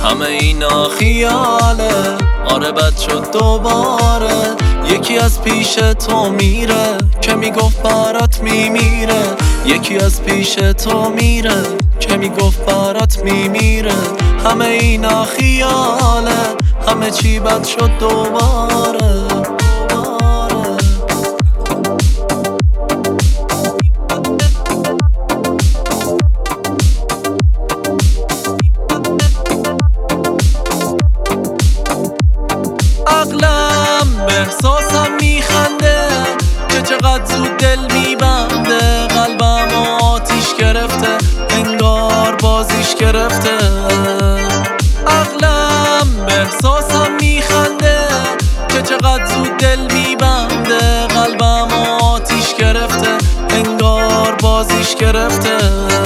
همه اینا خیاله، آره بد شد دوباره. یکی از پیش تو میره که میگفت برات میمیره، یکی از پیش تو میره که میگفت برات میمیره. همه اینا خیاله، همه چی بد شد دوباره. عقلم به احساسم میخنده که چقدر زود دل میبنده. قلبم آتیش گرفته انگار بازیش گرفته. عقلم به احساسم میخنده که چقدر زود دل میبنده. قلبم آتیش گرفته انگار بازیش گرفته.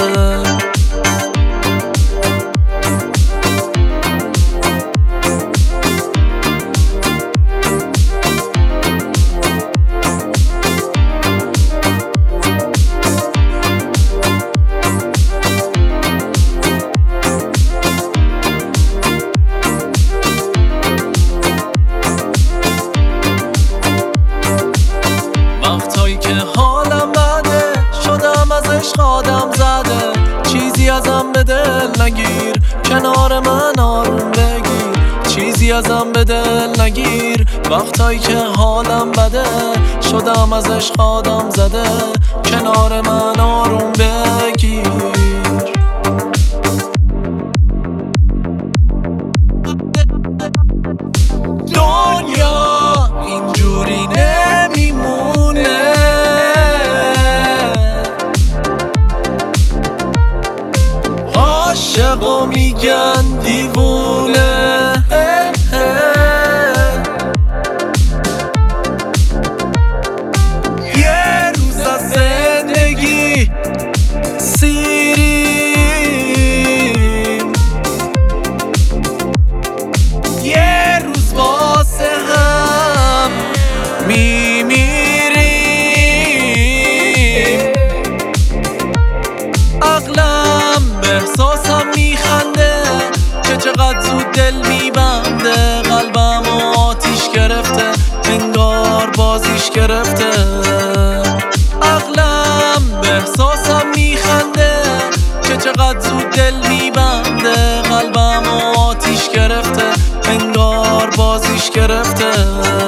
وقتایی که حالم بده شدم از عشق آدم زده. چیزی ازم به دل نگیر، کنار من آروم بگیر. چیزی ازم به دل نگیر. وقتایی که حالم بده شدم از عشق آدم زده. کنار من آروم بگیر. دنیا اینجوری نمیمونه، عاشقو میگن دیوونه. یه روز از زندگی سیریم، یه روز واسه هم میمیریم. عقلم به احساسم میخنده که چقدر زود دل میبنده. قلبم آتیش گرفته انگار بازیش گرفته. عقلم به احساسم میخنده که چقدر زود دل میبنده. قلبم آتیش گرفته انگار بازیش گرفته.